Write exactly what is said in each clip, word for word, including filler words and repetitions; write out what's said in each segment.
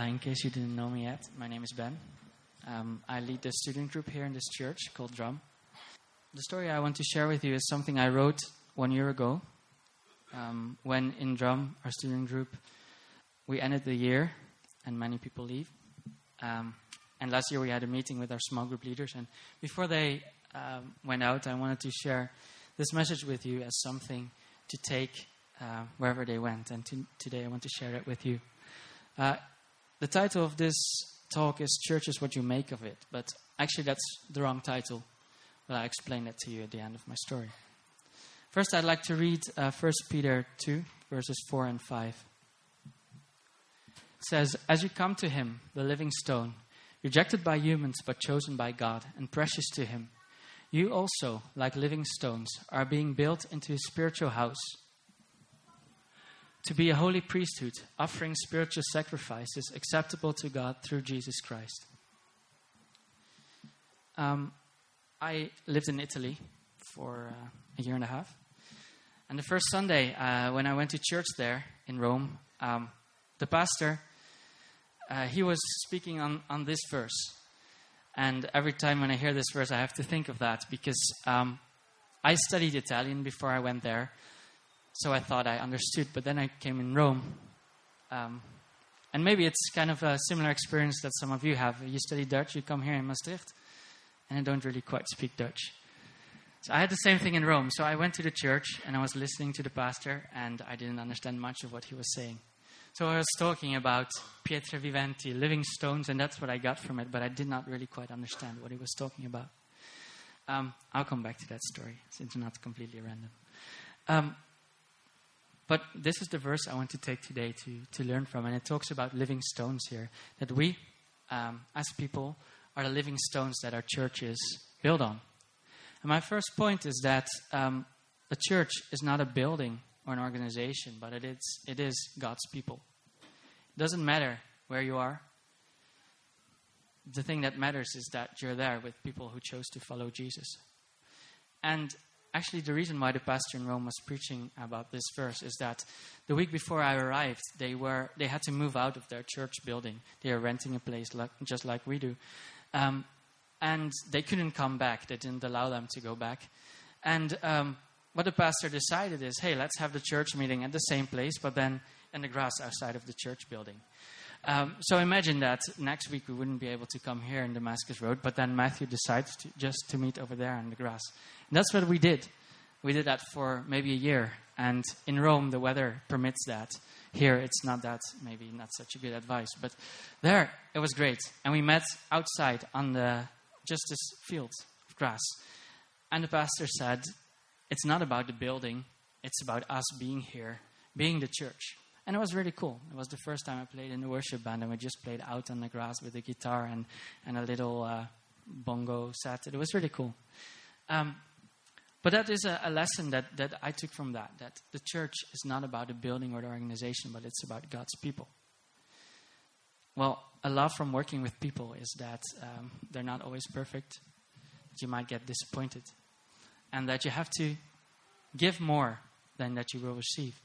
in case you didn't know me yet, my name is Ben. Um, I lead the student group here in this church called Drum. The story I want to share with you is something I wrote one year ago um, when in Drum, our student group, we ended the year and many people leave. Um, and last year we had a meeting with our small group leaders, and before they um, went out, I wanted to share this message with you as something to take uh, wherever they went. And to, today I want to share it with you. Uh, the title of this talk is Church is What You Make of It. But actually that's the wrong title. But I'll explain that to you at the end of my story. First I'd like to read uh, First Peter two, verses four and five. It says, "As you come to him, the living stone, rejected by humans but chosen by God and precious to him, you also, like living stones, are being built into a spiritual house, to be a holy priesthood, offering spiritual sacrifices acceptable to God through Jesus Christ." Um, I lived in Italy for uh, a year and a half. And the first Sunday uh, when I went to church there in Rome, um, the pastor, uh, he was speaking on, on this verse. And every time when I hear this verse, I have to think of that because um, I studied Italian before I went there. So I thought I understood, but then I came in Rome. Um, and maybe it's kind of a similar experience that some of you have. You study Dutch, you come here in Maastricht, and I don't really quite speak Dutch. So I had the same thing in Rome. So I went to the church, and I was listening to the pastor, and I didn't understand much of what he was saying. So I was talking about pietre viventi, living stones, and that's what I got from it, but I did not really quite understand what he was talking about. Um, I'll come back to that story, since it's not completely random. Um, But this is the verse I want to take today to, to learn from. And it talks about living stones here. That we, um, as people, are the living stones that our church is built on. And my first point is that um, a church is not a building or an organization, but it is, it is God's people. It doesn't matter where you are. The thing that matters is that you're there with people who chose to follow Jesus. And actually, the reason why the pastor in Rome was preaching about this verse is that the week before I arrived, they were they had to move out of their church building. They were renting a place like, just like we do. Um, and they couldn't come back. They didn't allow them to go back. And um, what the pastor decided is, hey, let's have the church meeting at the same place, but then in the grass outside of the church building. Um, so imagine that next week we wouldn't be able to come here in Damascus Road, but then Matthew decides to, just to meet over there in the grass. And that's what we did. We did that for maybe a year. And in Rome, the weather permits that. Here, it's not that, maybe not such a good advice. But there, it was great. And we met outside on the just this field of grass. And the pastor said, it's not about the building. It's about us being here, being the church. And it was really cool. It was the first time I played in the worship band, and we just played out on the grass with a guitar and, and a little uh, bongo set. It was really cool. Um, but that is a, a lesson that, that I took from that, that the church is not about a building or the organization, but it's about God's people. Well, a lot from working with people is that um, they're not always perfect, that you might get disappointed, and that you have to give more than that you will receive.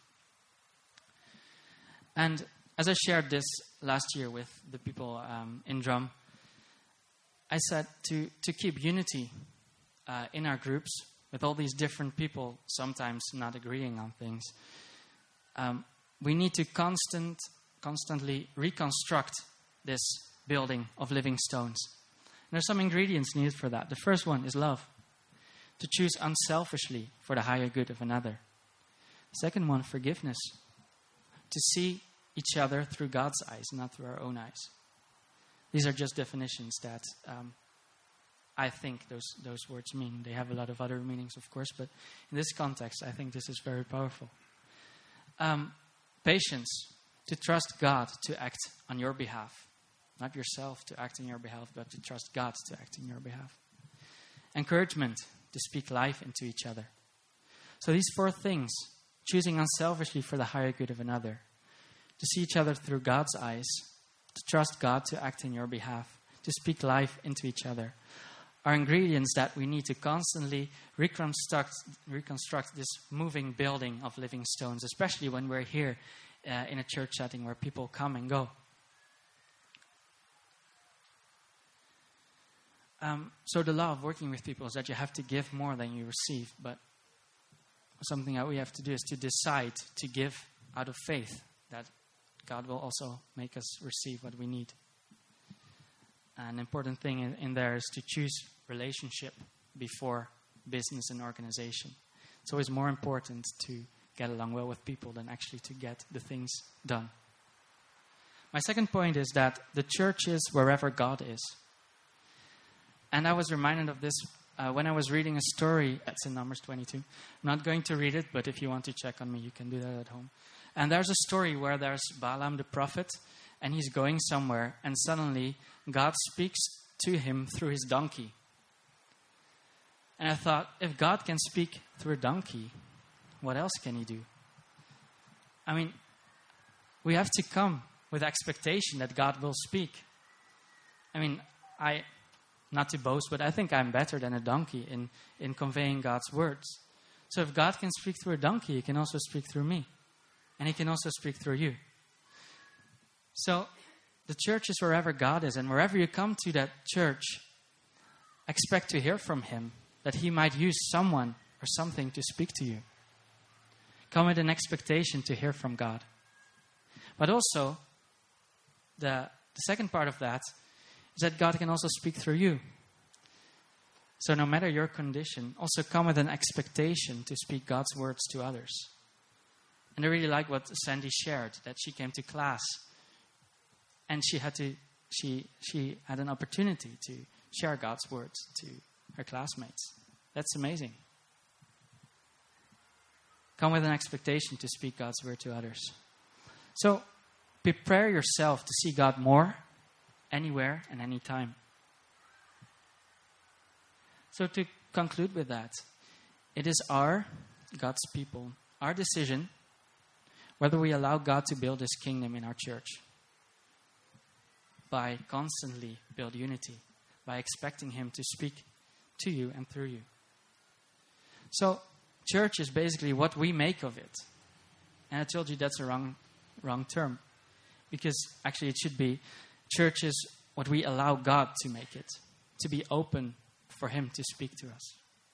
And as I shared this last year with the people um, in Drum, I said to, to keep unity uh, in our groups with all these different people, sometimes not agreeing on things. Um, we need to constant, constantly reconstruct this building of living stones. And there's some ingredients needed for that. The first one is love. To choose unselfishly for the higher good of another. Second one, forgiveness. To see each other through God's eyes, not through our own eyes. These are just definitions that um, I think those those words mean. They have a lot of other meanings, of course, but in this context, I think this is very powerful. Um, patience, to trust God to act on your behalf. Not yourself to act on your behalf, but to trust God to act on your behalf. Encouragement, to speak life into each other. So these four things, choosing unselfishly for the higher good of another, to see each other through God's eyes, to trust God to act in your behalf, to speak life into each other, are ingredients that we need to constantly reconstruct, reconstruct this moving building of living stones, especially when we're here uh, in a church setting where people come and go. Um, so the law of working with people is that you have to give more than you receive. But something that we have to do is to decide to give out of faith that God will also make us receive what we need. An important thing in, in there is to choose relationship before business and organization. It's always more important to get along well with people than actually to get the things done. My second point is that the church is wherever God is. And I was reminded of this uh, when I was reading a story. It's in Numbers twenty-two. I'm not going to read it, but if you want to check on me, you can do that at home. And there's a story where there's Balaam the prophet, and he's going somewhere, and suddenly God speaks to him through his donkey. And I thought, if God can speak through a donkey, what else can he do? I mean, we have to come with expectation that God will speak. I mean, I, not to boast, but I think I'm better than a donkey in, in conveying God's words. So if God can speak through a donkey, he can also speak through me. And he can also speak through you. So the church is wherever God is. And wherever you come to that church, expect to hear from him, that he might use someone or something to speak to you. Come with an expectation to hear from God. But also, the, the second part of that is that God can also speak through you. So no matter your condition, also come with an expectation to speak God's words to others. And I really like what Sandy shared, that she came to class and she had to she she had an opportunity to share God's words to her classmates. That's amazing. Come with an expectation to speak God's word to others. So prepare yourself to see God more, anywhere and anytime. So to conclude with that, it is our, God's people, our decision whether we allow God to build his kingdom in our church by constantly build unity, by expecting him to speak to you and through you. So church is basically what we make of it. And I told you that's a wrong, wrong term. Because actually it should be church is what we allow God to make it, to be open for him to speak to us.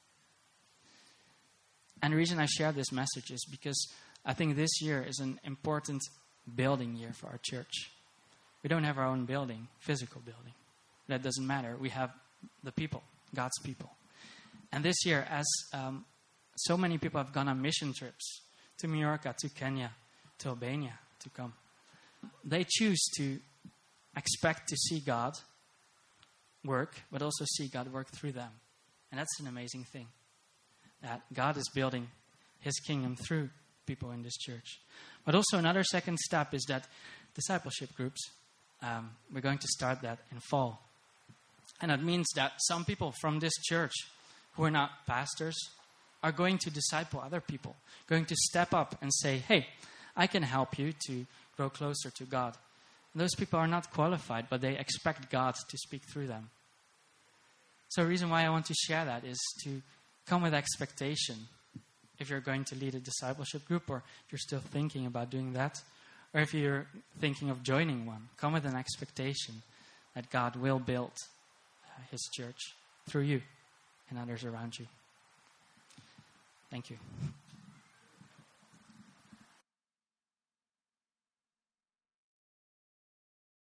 And the reason I share this message is because I think this year is an important building year for our church. We don't have our own building, physical building. That doesn't matter. We have the people, God's people. And this year, as um, so many people have gone on mission trips to Mallorca, to Kenya, to Albania to come, they choose to expect to see God work, but also see God work through them. And that's an amazing thing, that God is building his kingdom through people in this church. But also another second step is that discipleship groups, um, we're going to start that in fall. And that means that some people from this church who are not pastors are going to disciple other people, going to step up and say, hey, I can help you to grow closer to God. And those people are not qualified, but they expect God to speak through them. So the reason why I want to share that is to come with expectation. If you're going to lead a discipleship group, or if you're still thinking about doing that, or if you're thinking of joining one, come with an expectation that God will build uh, his church through you and others around you. Thank you.